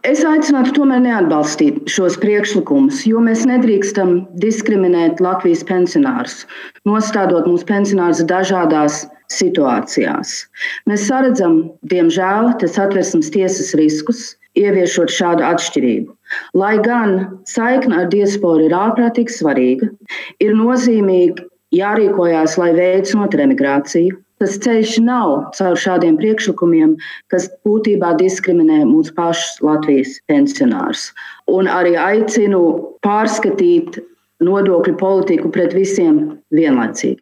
Es aicinātu tomēr neatbalstīt šos priekšlikumus, jo mēs nedrīkstam diskriminēt Latvijas pensionārus, nostādot mūsu pensionārus dažādās situācijās. Mēs saredzam, diemžēl, Satversmes tiesas riskus, ieviešot šādu atšķirību. Lai gan saikne ar diasporu ir ārprātīgi svarīga, ir nozīmīgi jārīkojās, lai veicinātu emigrāciju. Tas ceļš nav caur šādiem priekšlikumiem, kas būtībā diskriminē mūsu pašus Latvijas pensionārus. Un arī aicinu pārskatīt nodokļu politiku pret visiem vienlaicīgi.